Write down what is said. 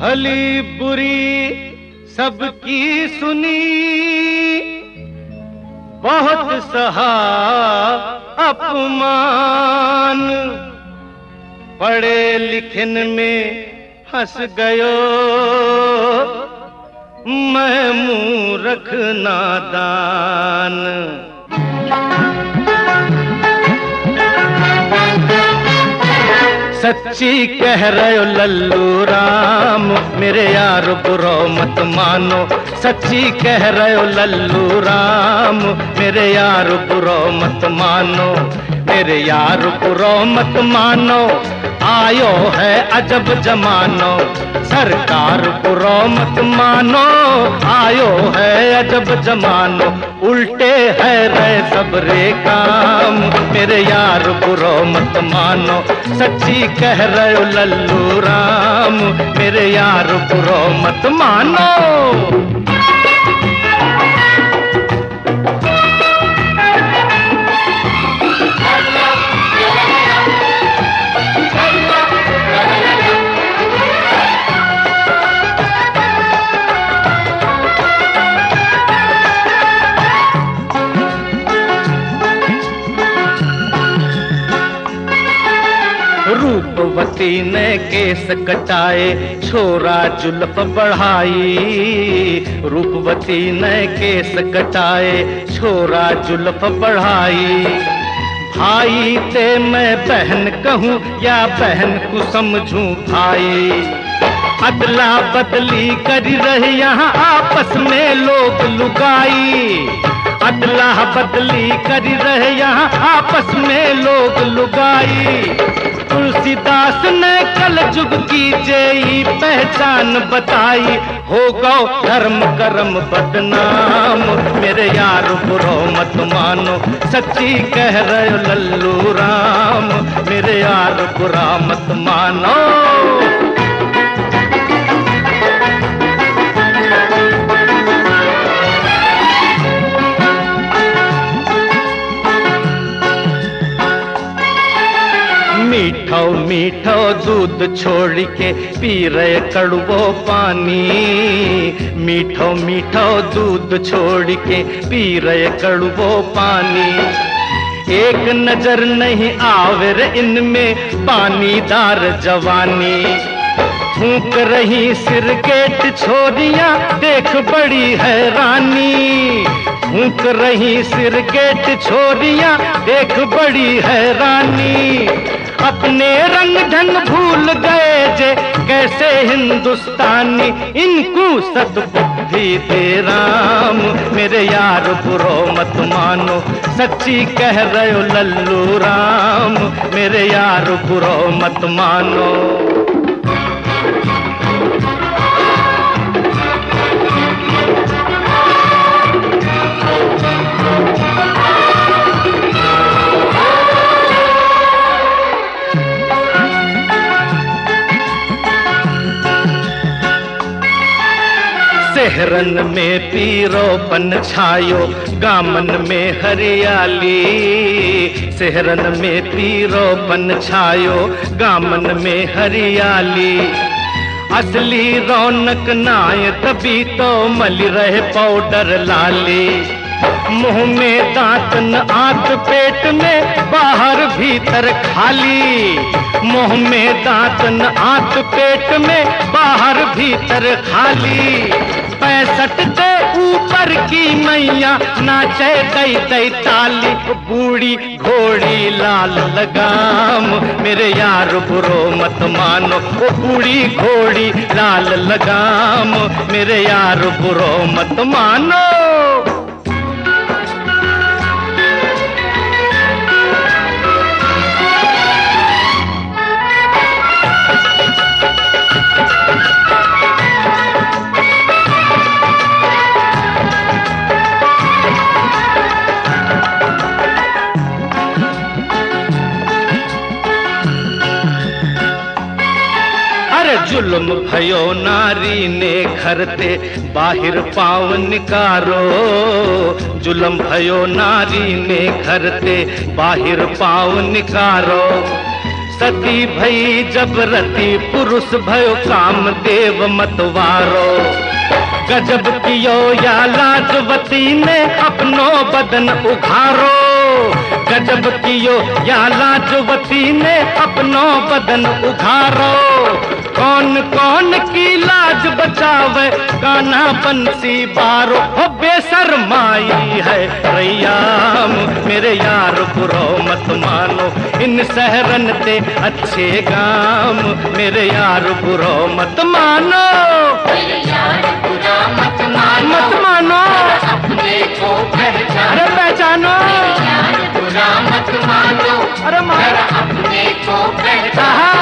भली बुरी सबकी सुनी, बहुत सहा अपमान, पढ़े लिखन में फंस गयो मैं मूर्ख नादान। सच्ची कह रहे हो लल्लू राम, मेरे यार बुरो मत मानो। सच्ची कह रहे हो लल्लू राम, मेरे यार बुरो मत मानो। मेरे यार बुरो मत मानो, आयो है अजब जमानो। सरकार बुरो मत मानो, आयो है अजब जमानो। उल्टे है रहे सबरे काम, मेरे यार बुरो मत मानो। सच्ची कह रहे हो लल्लू राम, मेरे यार बुरो मत मानो। रूपवती ने केस कटाए, छोरा जुल्फ बढ़ाई। रूपवती ने केस कटाए, छोरा जुल्फ बढ़ाई। भाई ते मैं बहन कहूँ या बहन को समझूं भाई। अदला बदली कर रहे यहाँ आपस में लोग लुगाई। अदला बदली कर रहे यहाँ आपस में लोग लुगाई। तुलसीदास ने कल जुग की जेई पहचान बताई। हो गौ धर्म कर्म बदनाम, मेरे यार बुरो मत मानो। सच्ची कह रहे हो लल्लू राम, मेरे यार बुरा मत मानो। मीठो मीठो दूध छोड़ के पी रहे कड़वो पानी। मीठो मीठो दूध छोड़ के पी रहे कड़वो पानी। एक नजर नहीं आवे रे इनमें पानीदार जवानी। फूंक रही सिरकेट छोरियां देख बड़ी हैरानी। फूंक रही सिरकेट छोरियां देख बड़ी हैरानी। अपने रंग ढंग भूल गए जे कैसे हिंदुस्तानी। इनको सद्बुद्धि दे राम, मेरे यार बुरो मत मानो। सच्ची कह रहे हो लल्लू राम, मेरे यार बुरो मत मानो। शहरन में पीरोपन छायो, गामन में हरियाली। शहरन में पीरोपन छायो, गामन में हरियाली। असली रौनक नाय तभी तो मली रहे पाउडर लाली। मुंह में दांत न आंत पेट में बाहर भीतर खाली। मुंह में दांत न आंत पेट में बाहर भीतर खाली। 65 से ऊपर की मैया नाचे दई दई ताली। बूढ़ी घोड़ी लाल लगाम, मेरे यार बुरो मत मानो। ओ बूढ़ी घोड़ी लाल लगाम, मेरे यार बुरो मत मानो। जुल्म भयो नारी ने घरते बाहिर पाँव निकारो। जुल्म भयो नारी ने घरते बाहिर पाँव निकारो। सती भई जब रति पुरुष भयो कामदेव मतवारो। गजब कियो या लाजवती ने अपनो बदन उघारो। गजब कियो या लाजवती ने अपनो बदन उघारो। कौन कौन की लाज बचावे गाना बंसी बारो। हो बेशर्माई है रैया मेरे यार बुरो मत मानो। इन सहरन ते अच्छे गाम मेरे यार बुरो मत मानो। मेरे यार बुरा मत मानो, मत मानो अपने को पहचानो। अरे पहचानो। मेरे यार बुरा मत मानो, अरे मानो अपने को पहचानो।